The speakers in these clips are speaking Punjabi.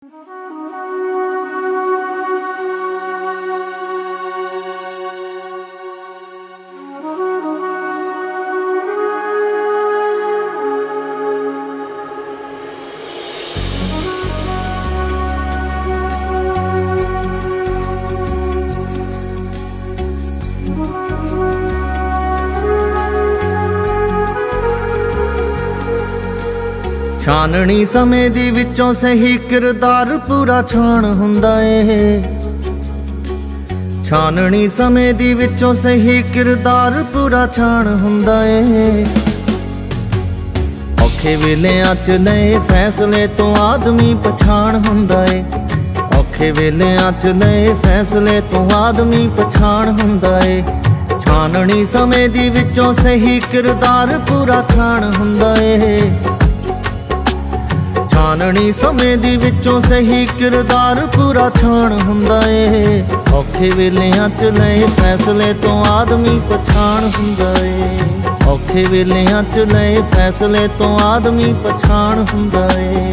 ਛਾਨਣੀ ਸਮੇਂ ਦੀ ਵਿੱਚੋਂ ਸਹੀ ਕਿਰਦਾਰ ਪੂਰਾ ਛਾਣ ਹੁੰਦਾ ਏ। ਛਾਨਣੀ ਸਮੇਂ ਦੀ ਵਿੱਚੋਂ ਸਹੀ ਕਿਰਦਾਰ ਪੂਰਾ ਛਾਣ ਹੁੰਦਾ ਏ। ਔਖੇ ਵੇਲਿਆਂ 'ਚ ਲਏ ਫੈਸਲੇ ਤੋਂ ਆਦਮੀ ਪਛਾਣ ਹੁੰਦਾ ਏ। ਔਖੇ ਵੇਲਿਆਂ 'ਚ ਲਏ ਫੈਸਲੇ ਤੋਂ ਆਦਮੀ ਪਛਾਣ ਹੁੰਦਾ ਏ। ਛਾਨਣੀ ਸਮੇਂ ਦੀ ਵਿੱਚੋਂ ਸਹੀ ਕਿਰਦਾਰ ਪੂਰਾ ਛਾਣ ਹੁੰਦਾ ਏ। ਛਾਨਣੀ ਸਮੇਂ ਦੀ ਵਿੱਚੋਂ ਸਹੀ ਕਿਰਦਾਰ ਪੂਰਾ ਛਾਣ ਹੁੰਦਾ ਏ। ਔਖੇ ਵੇਲਿਆਂ 'ਚ ਲਏ ਫੈਸਲੇ ਤੋਂ ਆਦਮੀ ਪਛਾਣ ਹੁੰਦਾ ਏ। ਔਖੇ ਵੇਲਿਆਂ 'ਚ ਲਏ ਫੈਸਲੇ ਤੋਂ ਆਦਮੀ ਪਛਾਣ ਹੁੰਦਾ ਏ।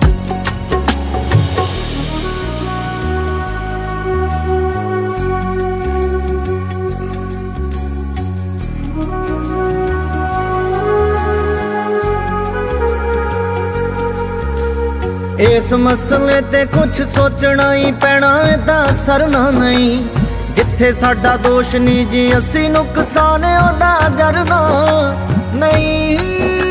ਇਸ ਮਸਲੇ ਤੇ ਕੁਛ ਸੋਚਣਾ ਹੀ ਪੈਣਾ, ਏਦਾਂ ਸਰਨਾ ਨਹੀਂ। ਜਿੱਥੇ ਸਾਡਾ ਦੋਸ਼ ਨਹੀਂ ਜੀ ਅਸੀਂ ਨੁਕਸਾਨ ਉਹਦਾ ਜਰਨਾ ਨਹੀਂ।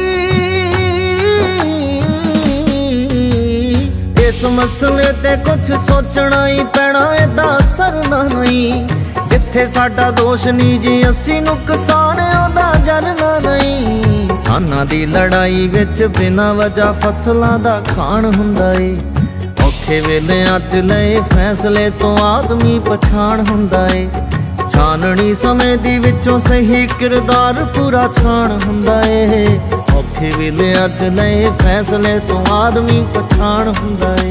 ਇਸ ਮਸਲੇ ਤੇ ਕੁਛ ਸੋਚਣਾ ਹੀ ਪੈਣਾ, ਏਦਾਂ ਸਰਨਾ ਨਹੀਂ। ਜਿੱਥੇ ਸਾਡਾ ਦੋਸ਼ ਨਹੀਂ ਜੀ ਅਸੀਂ ਨੁਕਸਾਨ ਉਹਦਾ ਜਰਨਾ ਨਹੀਂ। ਕਿਸਾਨਾਂ ਦੀ ਲੜਾਈ ਵਿੱਚ ਬਿਨਾਂ ਵਜ੍ਹਾ ਫਸਲਾਂ ਦਾ ਖਾਣ ਹੁੰਦਾ ਏ। ਔਖੇ ਵੇਲਿਆਂ 'ਚ ਲਏ ਫੈਸਲੇ ਤੋਂ ਆਦਮੀ ਪਛਾਣ ਹੁੰਦਾ ਏ। ਛਾਨਣੀ ਸਮੇਂ ਦੀ ਵਿੱਚੋਂ ਸਹੀ ਕਿਰਦਾਰ ਪੂਰਾ ਛਾਣ ਹੁੰਦਾ ਏ। ਔਖੇ ਵੇਲਿਆਂ 'ਚ ਲਏ ਫੈਸਲੇ ਤੋਂ ਆਦਮੀ ਪਛਾਣ ਹੁੰਦਾ ਏ।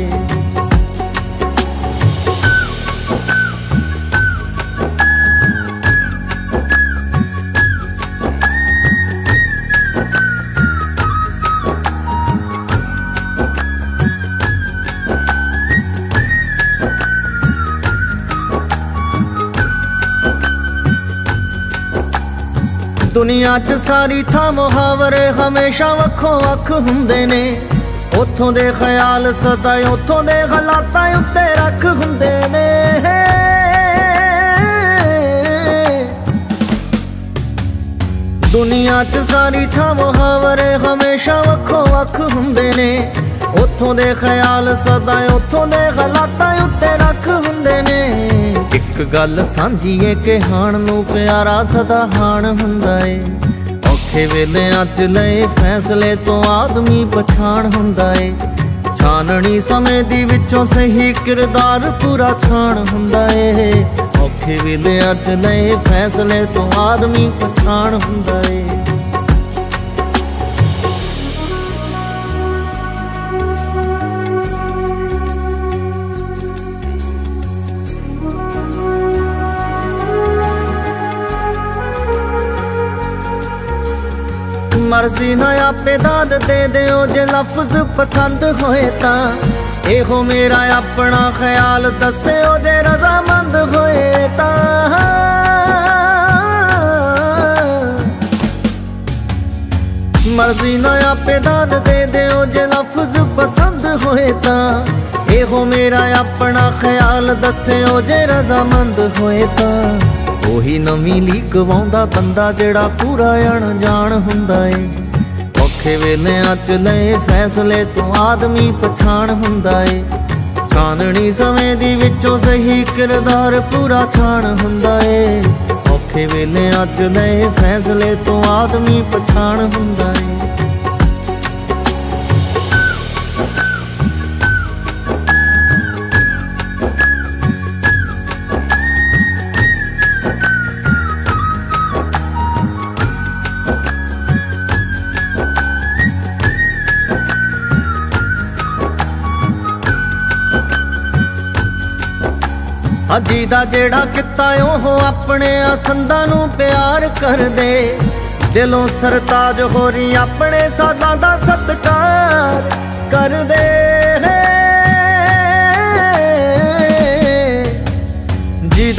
ਦੁਨੀਆ 'ਚ ਸਾਰੀ ਥਾਂ ਮੁਹਾਵਰੇ ਹਮੇਸ਼ਾ ਵੱਖੋ ਵੱਖ ਹੁੰਦੇ ਨੇ। ਉੱਥੋਂ ਦੇ ਖਿਆਲ ਸਦਾ ਉੱਥੋਂ ਦੇ ਹਾਲਾਤਾਂ ਉੱਤੇ ਰੱਖ ਹੁੰਦੇ ਨੇ। ਦੁਨੀਆ 'ਚ ਸਾਰੀ ਥਾਂ ਮੁਹਾਵਰੇ ਹਮੇਸ਼ਾ ਵੱਖੋ ਵੱਖ ਹੁੰਦੇ ਨੇ। ਉੱਥੋਂ ਦੇ ਖਿਆਲ ਸਦਾ ਉੱਥੋਂ ਦੇ ਹਾਲਾਤਾਂ ਉੱਤੇ ਰੱਖ ਹੁੰਦੇ ਨੇ। ਇੱਕ ਗੱਲ ਸਾਂਝੀ ਏ ਕਿ ਹਾਣ ਨੂੰ ਪਿਆਰਾ ਸਦਾ ਹਾਣ ਹੁੰਦਾ ਏ। ਔਖੇ ਵੇਲਿਆਂ 'ਚ ਲਏ ਫੈਸਲੇ ਤੋਂ ਆਦਮੀ ਪਛਾਣ ਹੁੰਦਾ ਏ। ਛਾਨਣੀ ਸਮੇਂ ਦੀ ਵਿੱਚੋਂ ਸਹੀ ਕਿਰਦਾਰ ਪੂਰਾ ਛਾਣ ਹੁੰਦਾ ਏ। ਔਖੇ ਵੇਲਿਆਂ 'ਚ ਲਏ ਫੈਸਲੇ ਤੋਂ ਆਦਮੀ ਪਛਾਣ ਹੁੰਦਾ ਏ। ਮਰਜ਼ੀ ਨਾ ਆਪੇ ਦਾਦ ਦੇ ਦਿਓ, ਜੇ ਲਫ਼ਜ਼ ਪਸੰਦ ਹੋਏ ਤਾਂ। ਇਹੋ ਮੇਰਾ ਆਪਣਾ ਖਿਆਲ ਦੱਸਿਓ, ਜੇ ਰਜ਼ਾਮੰਦ ਹੋਏ ਤਾਂ। ਮਰਜ਼ੀ ਨਾ ਆਪੇ ਦਾਦ ਦੇ ਦਿਓ, ਜੇ ਲਫ਼ਜ਼ ਪਸੰਦ ਹੋਏ ਤਾਂ। ਇਹੋ ਮੇਰਾ ਆਪਣਾ ਖਿਆਲ ਦੱਸਿਓ, ਜੇ ਰਜ਼ਾਮੰਦ ਹੋਏ ਤਾਂ। ਉਹੀ ਨਵੀਂ ਲੀਕ ਵਾਉਂਦਾ ਬੰਦਾ ਜਿਹੜਾ ਪੂਰਾ ਅਣਜਾਣ ਹੁੰਦਾ ਏ। ਔਖੇ ਵੇਲਿਆਂ 'ਚ ਲਏ ਫੈਸਲੇ ਤੋਂ ਆਦਮੀ ਪਛਾਣ ਹੁੰਦਾ ਏ। ਛਾਨਣੀ ਸਮੇਂ ਦੀ ਵਿੱਚੋਂ ਸਹੀ ਕਿਰਦਾਰ ਪੂਰਾ ਛਾਣ ਹੁੰਦਾ ਏ। ਔਖੇ ਵੇਲਿਆਂ 'ਚ ਲਏ ਫੈਸਲੇ ਤੋਂ ਆਦਮੀ ਪਛਾਣ ਹੁੰਦਾ ਏ। ਹਾਜੀ ਦਾ ਜਿਹੜਾ ਕੀਤਾ ਉਹ ਆਪਣੇ ਸੰਦਾਂ ਨੂੰ ਪਿਆਰ ਕਰਦੇ। ਦਿਲੋਂ ਸਰਤਾਜ ਹੋਰੀ ਆਪਣੇ ਸਾਜ਼ਾਂ ਦਾ ਸਤਿਕਾਰ ਕਰਦੇ।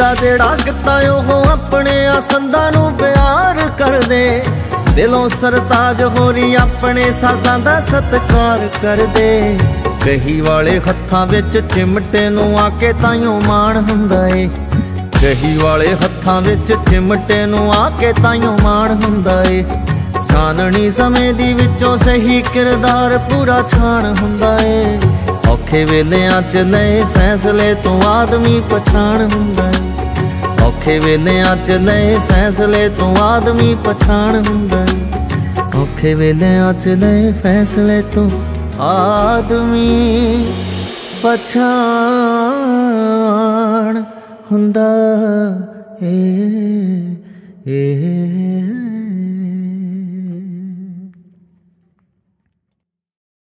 ਹੁੰਦਾ ਜਿਹੜਾ ਕਿਤਾ ਉਹ ਆਪਣੇ ਆ ਸੰਦਾਂ ਨੂੰ ਪਿਆਰ ਕਰਦੇ। ਦਿਲੋਂ ਸਰਤਾਜ ਹੋਰੀ ਆਪਣੇ ਸਾਜ਼ਾਂ ਦਾ ਸਤਿਕਾਰ ਕਰਦੇ। ਕਹੀ ਵਾਲੇ ਹੱਥਾਂ ਵਿੱਚ ਚਿਮਟੇ ਨੂੰ ਆ ਕੇ ਤਾਈਓ ਮਾਣ ਹੁੰਦਾ ਏ। ਕਹੀ ਵਾਲੇ ਹੱਥਾਂ ਵਿੱਚ ਚਿਮਟੇ ਨੂੰ ਆ ਕੇ ਤਾਈਓ ਮਾਣ ਹੁੰਦਾ ਏ। ਛਾਨਣੀ ਸਮੇਂ ਦੀ ਵਿੱਚੋਂ ਸਹੀ ਕਿਰਦਾਰ ਪੂਰਾ ਛਾਣ ਹੁੰਦਾ ਏ। ਔਖੇ ਵੇਲਿਆਂ 'ਚ ਲਏ ਫੈਸਲੇ ਤੋਂ ਆਦਮੀ ਪਛਾਣ ਹੁੰਦਾ ਏ। ਔਖੇ ਵੇਲਿਆਂ 'ਚ ਲਏ ਫੈਸਲੇ ਤੋਂ ਆਦਮੀ ਪਛਾਣ ਹੁੰਦਾ ਏ। ਔਖੇ ਵੇਲਿਆਂ 'ਚ ਲਏ ਫੈਸਲੇ ਤੋਂ ਆਦਮੀ ਪਛਾਣ ਹੁੰਦਾ ਏ।